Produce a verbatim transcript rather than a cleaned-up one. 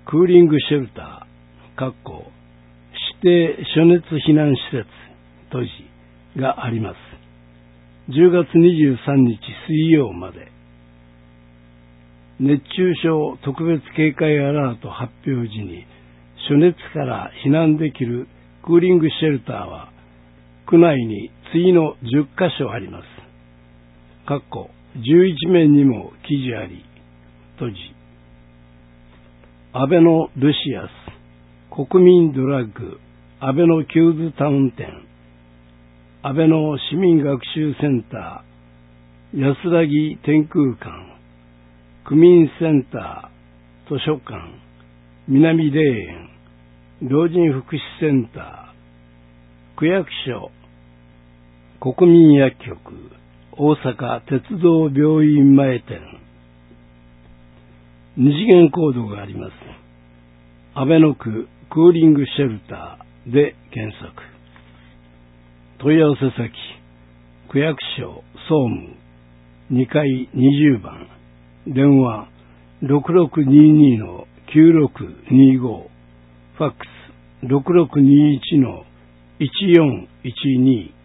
クーリングシェルター、かっこ指定暑熱避難施設、閉じがあります。じゅうがつにじゅうさんにち水曜まで。熱中症特別警戒アラート発表時に暑熱から避難できるクーリングシェルターは区内に次のじゅっかしょあります。かっこじゅういちめんにも記事あり、閉じ。アベノルシアス、国民ドラッグ、アベノキューズタウン店、アベノ市民学習センター、安らぎ天空館、区民センター、図書館、南霊園、老人福祉センター、区役所、国民薬局、大阪鉄道病院前店。二次元コードがあります。アベノ区クーリングシェルターで検索。問い合わせ先、区役所総務にかいにじゅうばん、電話 ろくろくにーにーのきゅうろくにーご、ファックス ろくろくにーいちのいちよんいちにー